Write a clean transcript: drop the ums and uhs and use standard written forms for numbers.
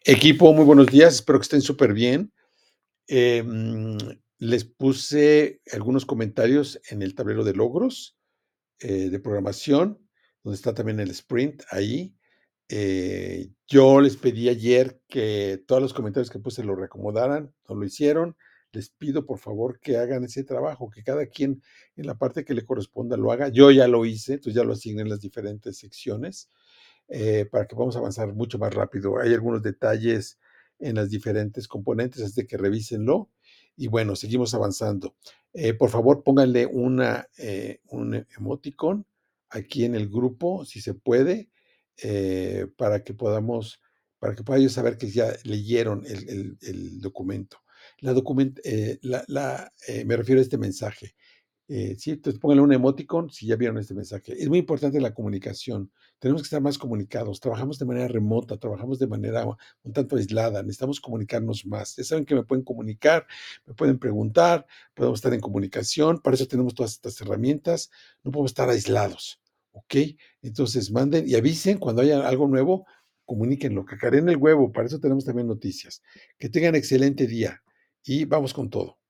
Equipo, muy buenos días, espero que estén súper bien. Em, Les puse algunos comentarios en el tablero de logros, de programación, donde está también el sprint ahí. Yo les pedí ayer que todos los comentarios que puse lo reacomodaran, no lo hicieron. Les pido por favor que hagan ese trabajo, que cada quien en la parte que le corresponda lo haga. Yo ya lo hice, entonces ya lo asigné en las diferentes secciones para que podamos avanzar mucho más rápido. Hay algunos detalles en las diferentes componentes, así de que revísenlo. Y bueno, seguimos avanzando. Por favor, pónganle un emoticon aquí en el grupo, si se puede, para que podamos, para que puedan ellos saber que ya leyeron el documento. Me refiero a este mensaje. Sí, entonces pónganle un emoticon si ya vieron este mensaje. Es muy importante la comunicación. Tenemos que estar más comunicados. Trabajamos de manera remota, trabajamos de manera un tanto aislada. Necesitamos comunicarnos más. Ya saben que me pueden comunicar, me pueden preguntar, podemos estar en comunicación. Para eso tenemos todas estas herramientas. No podemos estar aislados. ¿Ok? Entonces manden y avisen cuando haya algo nuevo. Comuníquenlo, cacareen el huevo. Para eso tenemos también noticias. Que tengan excelente día y vamos con todo.